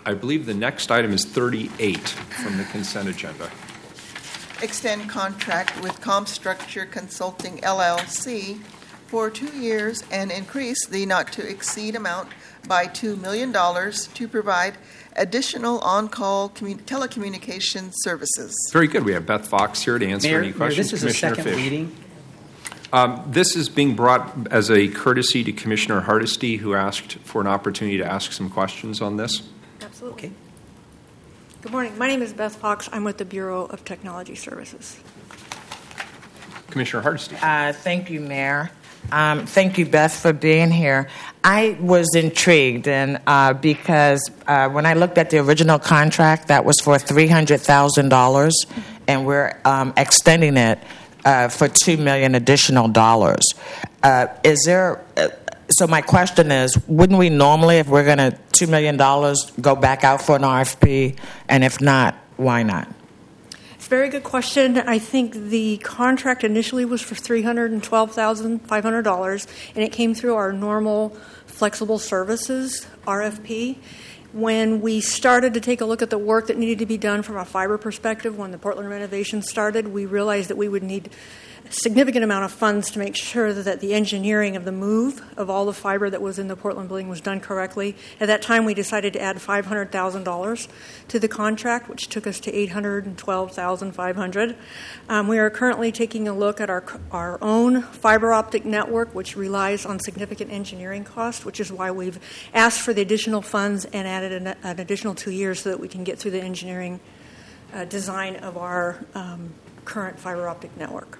I believe the next item is 38 from the consent agenda. Extend contract with Comstructure Consulting, LLC for 2 years and increase the not-to-exceed amount by $2 million to provide additional on-call telecommunications services. Very good. We have Beth Fox here to answer any questions. This is a second Fish. reading. This is being brought as a courtesy to Commissioner Hardesty, who asked for an opportunity to ask some questions on this. Absolutely. Okay. Good morning. My name is Beth Fox. I'm with the Bureau of Technology Services. Commissioner Hardesty. Thank you, Mayor. Thank you, Beth, for being here. I was intrigued, and because when I looked at the original contract, that was for $300,000, and we're extending it for $2 million additional dollars. Is there? So my question is, wouldn't we normally, if we're going to $2 million, go back out for an RFP? And if not, why not? It's a very good question. I think the contract initially was for $312,500, and it came through our normal flexible services RFP. When we started to take a look at the work that needed to be done from a fiber perspective, when the Portland renovation started, we realized that we would need a significant amount of funds to make sure that the engineering of the move of all the fiber that was in the Portland building was done correctly. At that time, we decided to add $500,000 to the contract, which took us to $812,500. We are currently taking a look at our own fiber optic network, which relies on significant engineering costs, which is why we've asked for the additional funds and added an additional 2 years so that we can get through the engineering design of our current fiber optic network.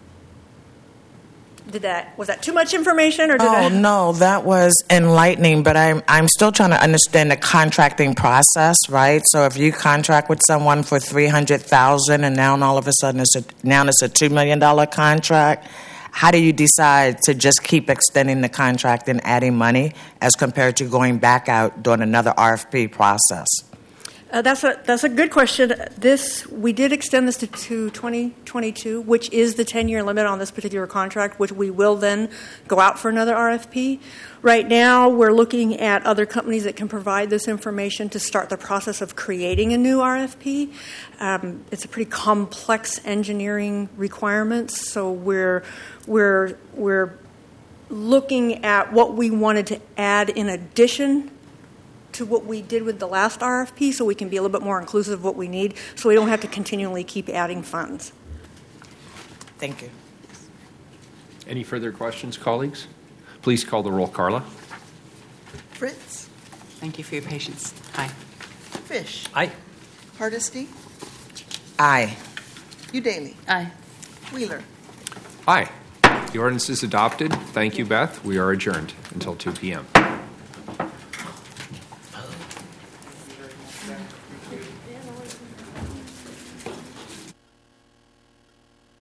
Was that too much information, or No, that was enlightening, but I'm still trying to understand the contracting process, right? So if you contract with someone for $300,000 and now all of a sudden it's a $2 million contract, how do you decide to just keep extending the contract and adding money as compared to going back out doing another RFP process? That's a good question. We did extend this to 2022, which is the 10-year limit on this particular contract, which we will then go out for another RFP. Right now, we're looking at other companies that can provide this information to start the process of creating a new RFP. It's a pretty complex engineering requirements, so we're looking at what we wanted to add in addition to what we did with the last RFP, so we can be a little bit more inclusive of what we need, so we don't have to continually keep adding funds. Thank you. Any further questions, colleagues? Please call the roll, Carla. Fritz. Thank you for your patience. Aye. Fish. Aye. Hardesty. Aye. Udaly. Aye. Wheeler. Aye. The ordinance is adopted. Thank you, Beth. We are adjourned until 2 p.m.